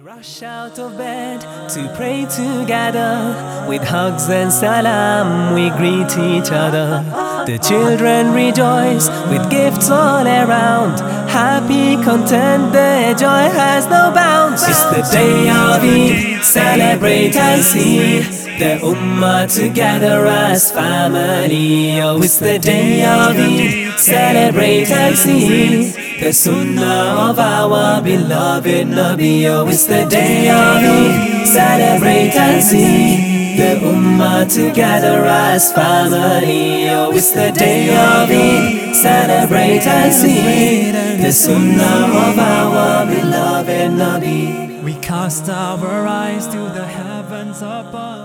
Rush out of bed to pray together. With hugs and salam we greet each other. The children rejoice with gifts all around. Happy, content, their joy has no bounds. It's the day of Eid, celebrate and see the Ummah together as family. Oh, it's the day of Eid, celebrate and see the Sunnah of our beloved Nabi. Oh, it's the day of Eid, celebrate and see the Ummah together as family. Oh, it's the day of Eid, celebrate and see the Sunnah of our beloved Nabi. We cast our eyes to the heavens above.